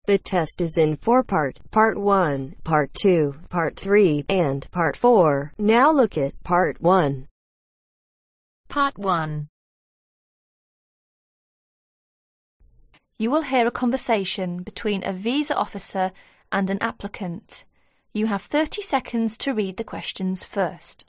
The test is in 4-part, Part 1, Part 2, Part 3, and Part 4. Now look at Part 1. Part 1. You will hear a conversation between a visa officer and an applicant. You have 30 seconds to read the questions first.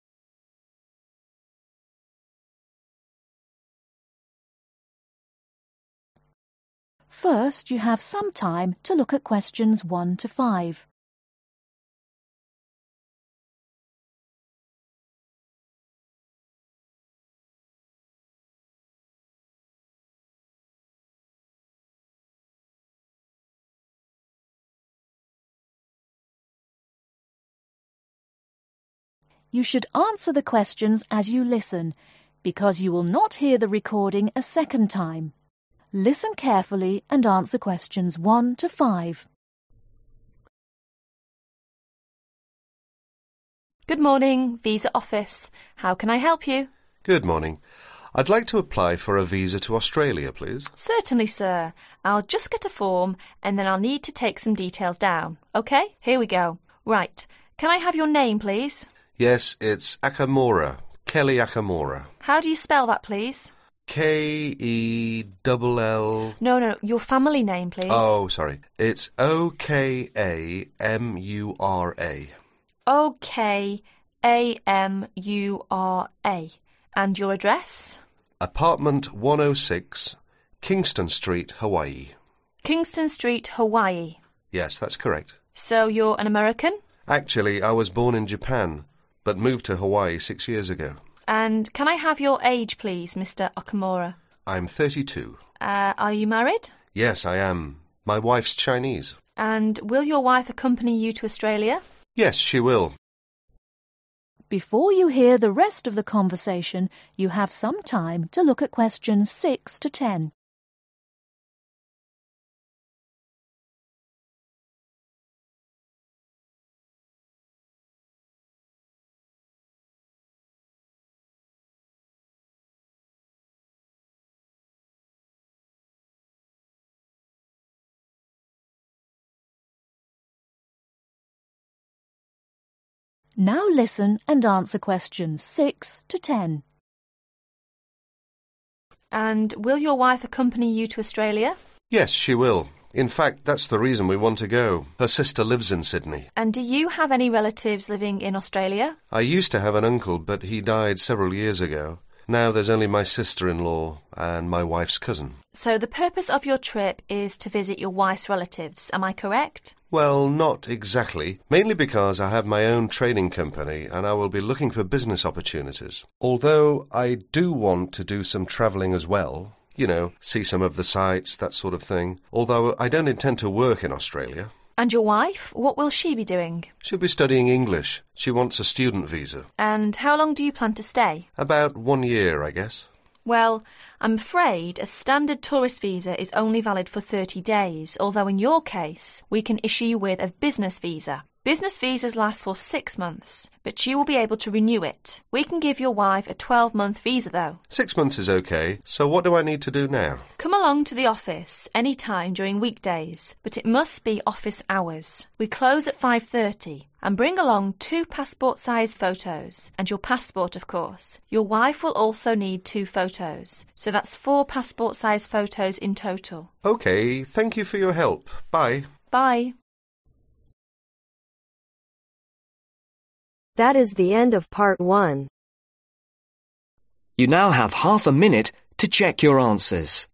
First, you have some time to look at questions 1 to 5. You should answer the questions as you listen, because you will not hear the recording a second time. Listen carefully and answer questions 1 to 5. Good morning, Visa Office. How can I help you? Good morning. I'd like to apply for a visa to Australia, please. Certainly, sir. I'll just get a form and then I'll need to take some details down. OK, here we go. Right. Can I have your name, please? Yes, it's Akamora. Kelly Akamora. How do you spell that, please? K-E-double-L... No, your family name, please. Oh, sorry. It's O-K-A-M-U-R-A. O-K-A-M-U-R-A. And your address? Apartment 106, Kingston Street, Hawaii. Kingston Street, Hawaii. Yes, that's correct. So you're an American? Actually, I was born in Japan, but moved to Hawaii 6 years ago. And can I have your age, please, Mr. Okamura? I'm 32. Are you married? Yes, I am. My wife's Chinese. And will your wife accompany you to Australia? Yes, she will. Before you hear the rest of the conversation, you have some time to look at questions 6 to 10. Now listen and answer questions 6 to 10. And will your wife accompany you to Australia? Yes, she will. In fact, that's the reason we want to go. Her sister lives in Sydney. And do you have any relatives living in Australia? I used to have an uncle, but he died several years ago. Now there's only my sister-in-law and my wife's cousin. So the purpose of your trip is to visit your wife's relatives, am I correct? Well, not exactly. Mainly because I have my own training company and I will be looking for business opportunities. Although I do want to do some travelling as well. You know, see some of the sights, that sort of thing. Although I don't intend to work in Australia. And your wife? What will she be doing? She'll be studying English. She wants a student visa. And how long do you plan to stay? About 1 year, I guess. Well, I'm afraid a standard tourist visa is only valid for 30 days, although in your case, we can issue you with a business visa. Business visas last for 6 months, but you will be able to renew it. We can give your wife a 12-month visa, though. 6 months is okay, so what do I need to do now? Come along to the office any time during weekdays, but it must be office hours. We close at 5:30. And bring along 2 passport-size photos, and your passport, of course. Your wife will also need 2 photos, so that's 4 passport-size photos in total. Okay, thank you for your help. Bye. Bye. That is the end of Part 1. You now have half a minute to check your answers.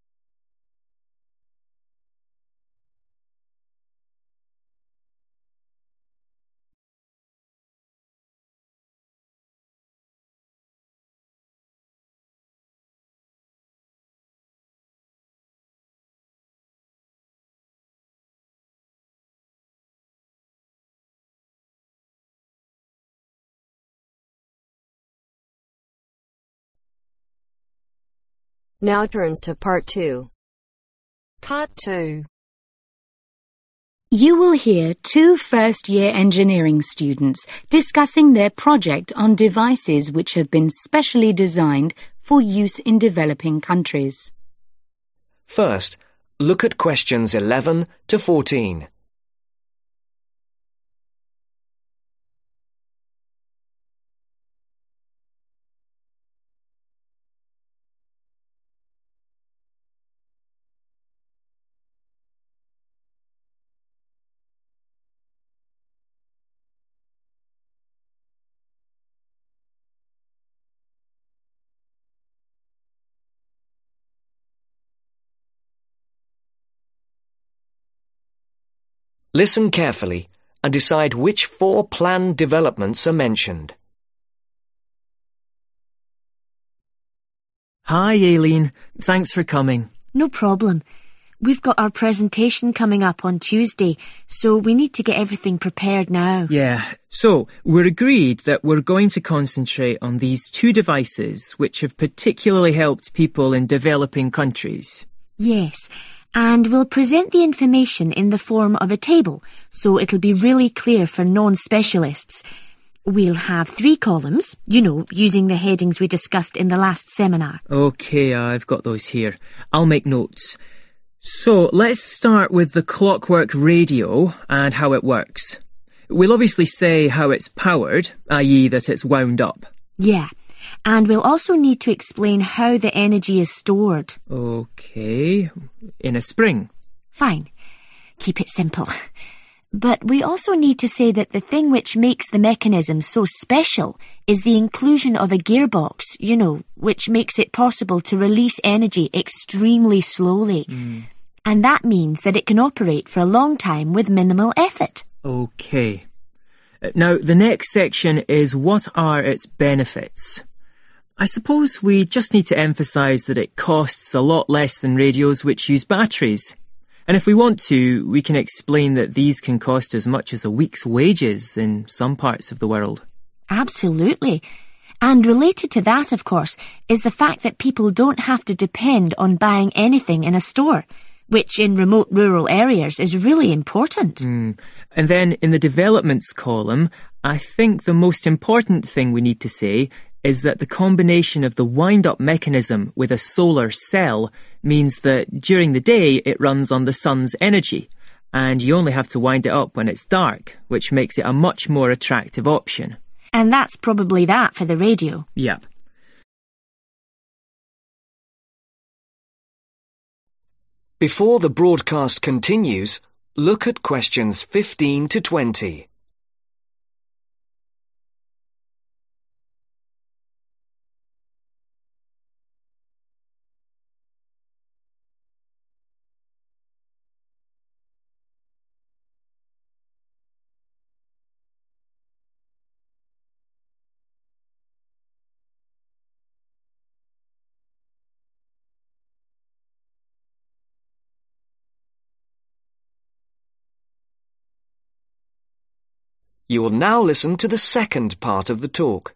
Now turns to Part 2. Part 2. You will hear 2 first-year engineering students discussing their project on devices which have been specially designed for use in developing countries. First, Look at questions 11 to 14. Listen carefully and decide which 4 planned developments are mentioned. Hi, Aileen. Thanks for coming. No problem. We've got our presentation coming up on Tuesday, so we need to get everything prepared now. Yeah, so we're agreed that we're going to concentrate on these 2 devices which have particularly helped people in developing countries. Yes, and we'll present the information in the form of a table, so it'll be really clear for non-specialists. We'll have 3 columns, using the headings we discussed in the last seminar. OK, I've got those here. I'll make notes. So let's start with the clockwork radio and how it works. We'll obviously say how it's powered, i.e. that it's wound up. Yeah, and we'll also need to explain how the energy is stored. OK, in a spring. Fine, keep it simple. But we also need to say that the thing which makes the mechanism so special is the inclusion of a gearbox, which makes it possible to release energy extremely slowly. And that means that it can operate for a long time with minimal effort. OK. Now, the next section is what are its benefits? I suppose we just need to emphasise that it costs a lot less than radios which use batteries. And if we want to, we can explain that these can cost as much as a week's wages in some parts of the world. Absolutely. And related to that, of course, is the fact that people don't have to depend on buying anything in a store, which in remote rural areas is really important. And then in the developments column, I think the most important thing we need to say is that the combination of the wind-up mechanism with a solar cell means that during the day it runs on the sun's energy, and you only have to wind it up when it's dark, which makes it a much more attractive option. And that's probably that for the radio. Yep. Before the broadcast continues, look at questions 15 to 20. You will now listen to the second part of the talk.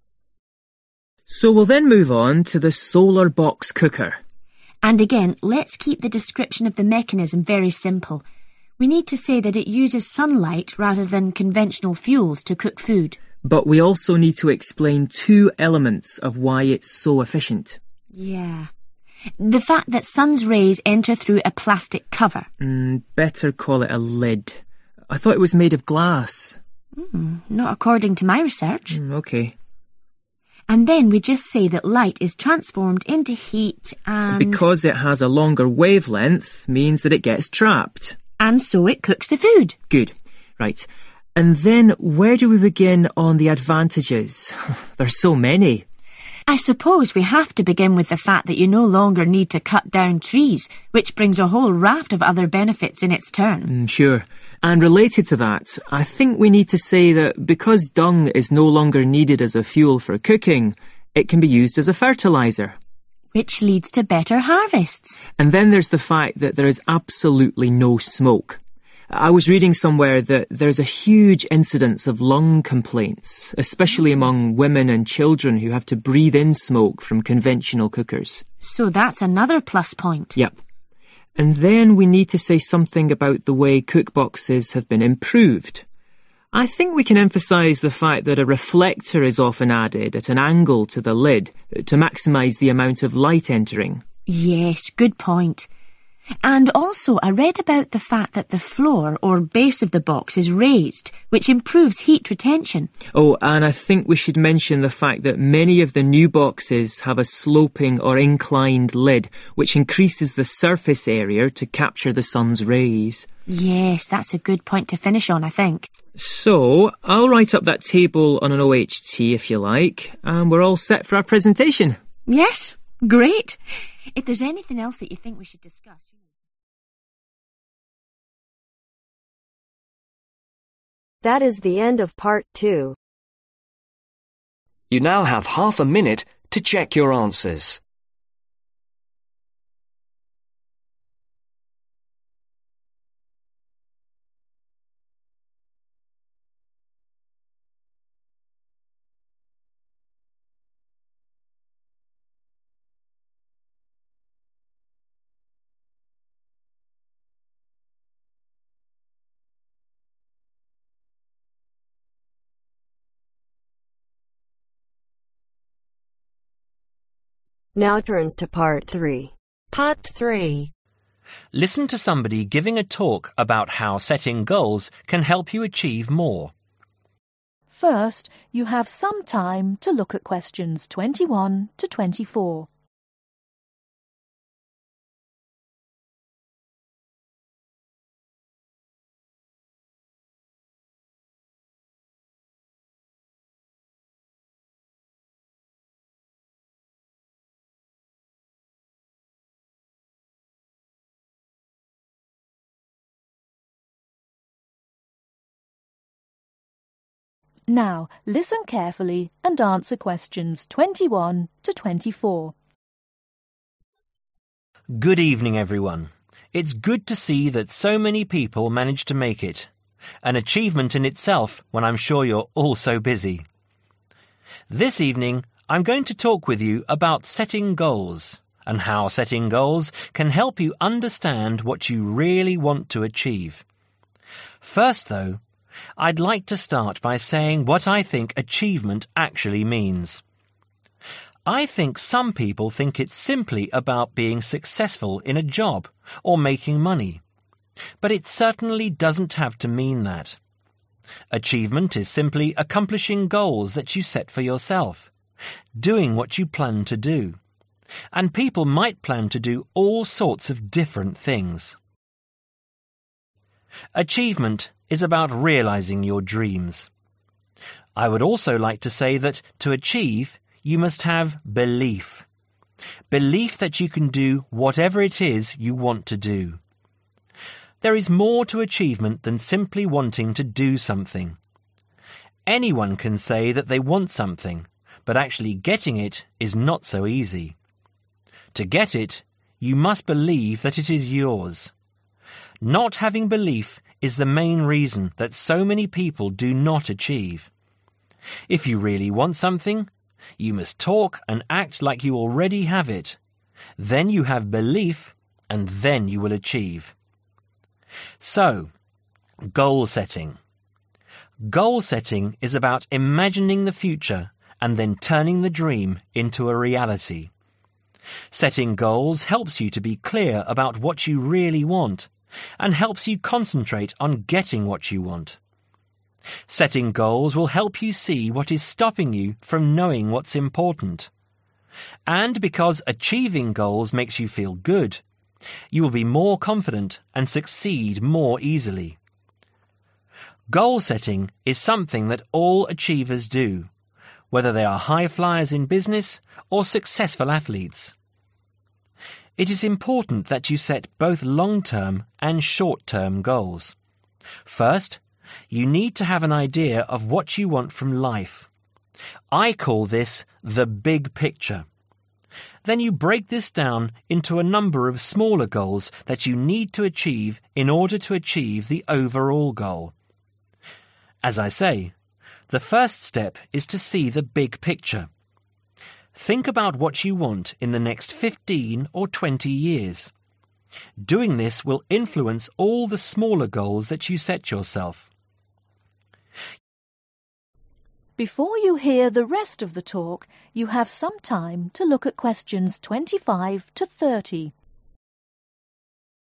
So we'll then move on to the solar box cooker. And again, let's keep the description of the mechanism very simple. We need to say that it uses sunlight rather than conventional fuels to cook food. But we also need to explain 2 elements of why it's so efficient. Yeah. The fact that sun's rays enter through a plastic cover. Better call it a lid. I thought it was made of glass. Not according to my research. OK. And then we just say that light is transformed into heat and... Because it has a longer wavelength means that it gets trapped. And so it cooks the food. Good. Right. And then where do we begin on the advantages? There's so many. I suppose we have to begin with the fact that you no longer need to cut down trees, which brings a whole raft of other benefits in its turn. Sure. And related to that, I think we need to say that because dung is no longer needed as a fuel for cooking, it can be used as a fertiliser. Which leads to better harvests. And then there's the fact that there is absolutely no smoke. I was reading somewhere that there's a huge incidence of lung complaints, especially among women and children who have to breathe in smoke from conventional cookers. So that's another plus point. Yep. And then we need to say something about the way cookboxes have been improved. I think we can emphasise the fact that a reflector is often added at an angle to the lid to maximise the amount of light entering. Yes, good point. And also I read about the fact that the floor or base of the box is raised, which improves heat retention. Oh, and I think we should mention the fact that many of the new boxes have a sloping or inclined lid, which increases the surface area to capture the sun's rays. Yes, that's a good point to finish on, I think. So, I'll write up that table on an OHT if you like, and we're all set for our presentation. Yes, great. If there's anything else that you think we should discuss... That is the end of part 2. You now have half a minute to check your answers. Now turns to part 3. Part 3. Listen to somebody giving a talk about how setting goals can help you achieve more. First, you have some time to look at questions 21 to 24. Now, listen carefully and answer questions 21 to 24. Good evening, everyone. It's good to see that so many people managed to make it. An achievement in itself when I'm sure you're all so busy. This evening, I'm going to talk with you about setting goals and how setting goals can help you understand what you really want to achieve. First, though, I'd like to start by saying what I think achievement actually means. I think some people think it's simply about being successful in a job or making money, but it certainly doesn't have to mean that. Achievement is simply accomplishing goals that you set for yourself, doing what you plan to do, and people might plan to do all sorts of different things. Achievement is about realizing your dreams. I would also like to say that to achieve, you must have belief. Belief that you can do whatever it is you want to do. There is more to achievement than simply wanting to do something. Anyone can say that they want something, but actually getting it is not so easy. To get it, you must believe that it is yours. Not having belief is the main reason that so many people do not achieve. If you really want something, you must talk and act like you already have it. Then you have belief, and then you will achieve. So, goal setting. Goal setting is about imagining the future and then turning the dream into a reality. Setting goals helps you to be clear about what you really want and helps you concentrate on getting what you want. Setting goals will help you see what is stopping you from knowing what's important. And because achieving goals makes you feel good, you will be more confident and succeed more easily. Goal setting is something that all achievers do, whether they are high flyers in business or successful athletes. It is important that you set both long-term and short-term goals. First, you need to have an idea of what you want from life. I call this the big picture. Then you break this down into a number of smaller goals that you need to achieve in order to achieve the overall goal. As I say, the first step is to see the big picture. Think about what you want in the next 15 or 20 years. Doing this will influence all the smaller goals that you set yourself. Before you hear the rest of the talk, you have some time to look at questions 25 to 30.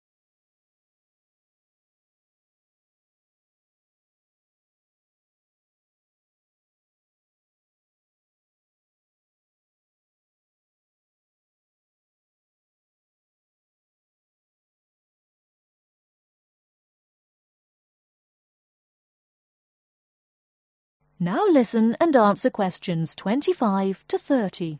Now listen and answer questions 25 to 30.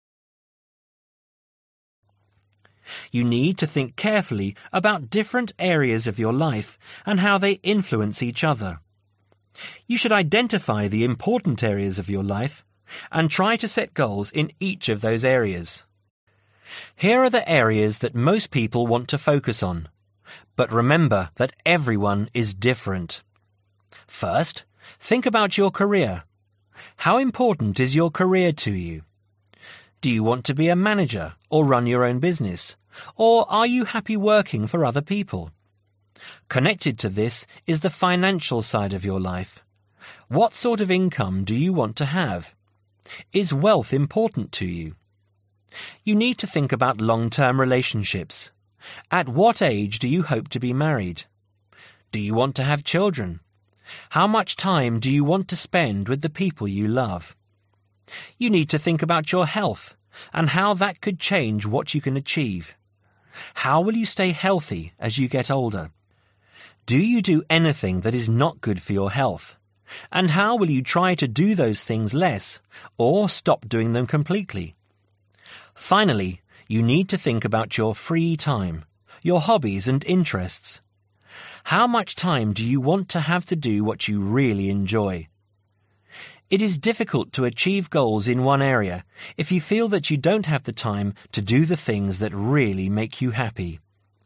You need to think carefully about different areas of your life and how they influence each other. You should identify the important areas of your life and try to set goals in each of those areas. Here are the areas that most people want to focus on, but remember that everyone is different. First, think about your career. How important is your career to you? Do you want to be a manager or run your own business? Or are you happy working for other people? Connected to this is the financial side of your life. What sort of income do you want to have? Is wealth important to you? You need to think about long-term relationships. At what age do you hope to be married? Do you want to have children? How much time do you want to spend with the people you love? You need to think about your health and how that could change what you can achieve. How will you stay healthy as you get older? Do you do anything that is not good for your health? And how will you try to do those things less or stop doing them completely? Finally, you need to think about your free time, your hobbies and interests. How much time do you want to have to do what you really enjoy? It is difficult to achieve goals in one area if you feel that you don't have the time to do the things that really make you happy.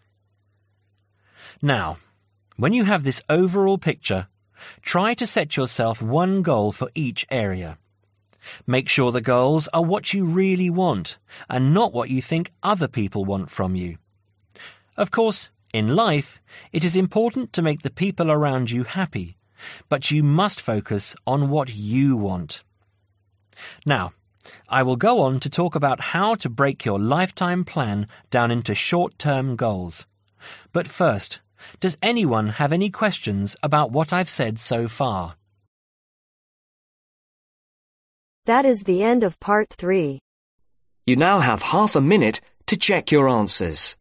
Now, when you have this overall picture, try to set yourself one goal for each area. Make sure the goals are what you really want and not what you think other people want from you. Of course, in life, it is important to make the people around you happy, but you must focus on what you want. Now, I will go on to talk about how to break your lifetime plan down into short-term goals. But first, does anyone have any questions about what I've said so far? That is the end of part 3. You now have half a minute to check your answers.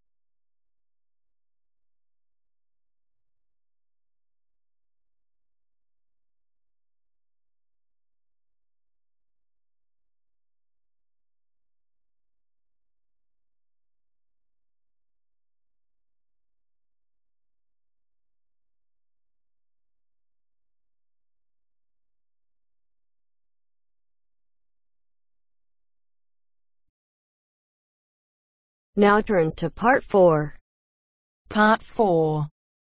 Now turns to part 4. Part 4.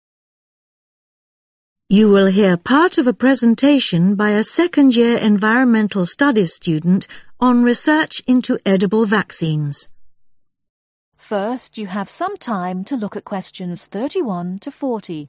You will hear part of a presentation by a second-year environmental studies student on research into edible vaccines. First, you have some time to look at questions 31 to 40.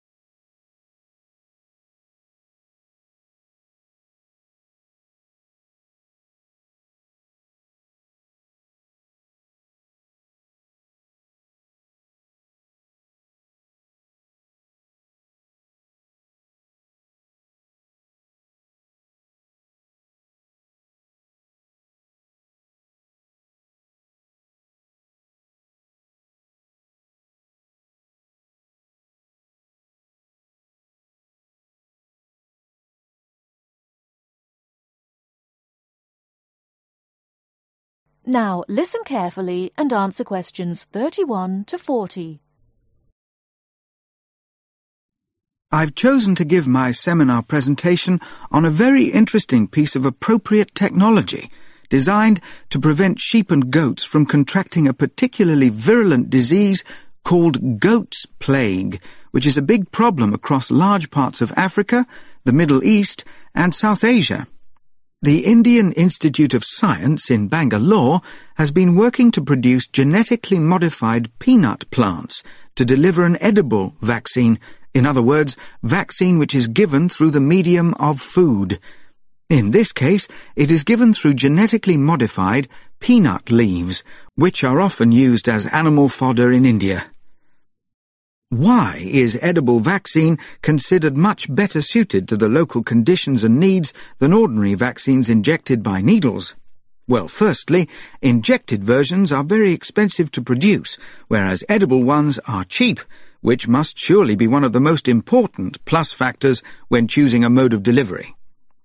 Now listen carefully and answer questions 31 to 40. I've chosen to give my seminar presentation on a very interesting piece of appropriate technology designed to prevent sheep and goats from contracting a particularly virulent disease called goat's plague, which is a big problem across large parts of Africa, the Middle East, and South Asia. The Indian Institute of Science in Bangalore has been working to produce genetically modified peanut plants to deliver an edible vaccine, in other words, vaccine which is given through the medium of food. In this case, it is given through genetically modified peanut leaves, which are often used as animal fodder in India. Why is edible vaccine considered much better suited to the local conditions and needs than ordinary vaccines injected by needles? Well, firstly, injected versions are very expensive to produce, whereas edible ones are cheap, which must surely be one of the most important plus factors when choosing a mode of delivery.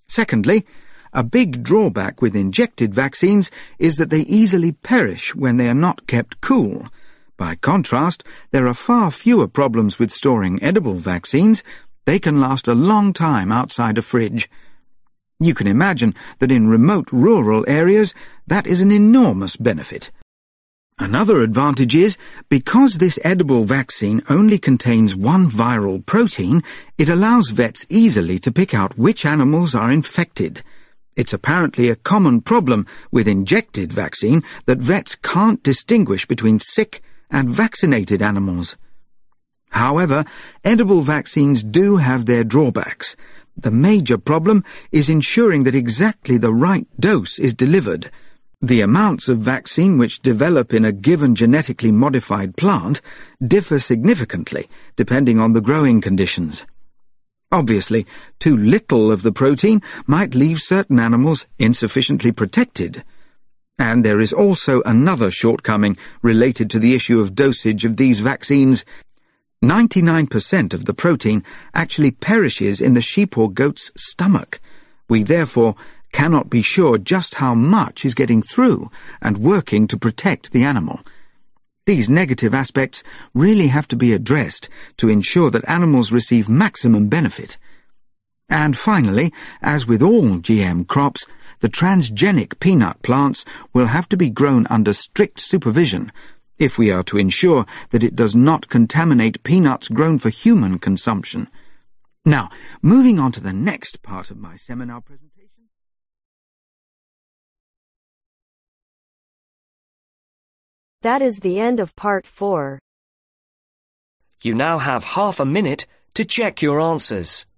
Secondly, a big drawback with injected vaccines is that they easily perish when they are not kept cool. By contrast, there are far fewer problems with storing edible vaccines. They can last a long time outside a fridge. You can imagine that in remote rural areas, that is an enormous benefit. Another advantage is, because this edible vaccine only contains one viral protein, it allows vets easily to pick out which animals are infected. It's apparently a common problem with injected vaccine that vets can't distinguish between sick and vaccinated animals. However, edible vaccines do have their drawbacks. The major problem is ensuring that exactly the right dose is delivered. The amounts of vaccine which develop in a given genetically modified plant differ significantly depending on the growing conditions. Obviously, too little of the protein might leave certain animals insufficiently protected. And there is also another shortcoming related to the issue of dosage of these vaccines. 99% of the protein actually perishes in the sheep or goat's stomach. We therefore cannot be sure just how much is getting through and working to protect the animal. These negative aspects really have to be addressed to ensure that animals receive maximum benefit. And finally, as with all GM crops, the transgenic peanut plants will have to be grown under strict supervision if we are to ensure that it does not contaminate peanuts grown for human consumption. Now, moving on to the next part of my seminar presentation. That is the end of part 4. You now have half a minute to check your answers.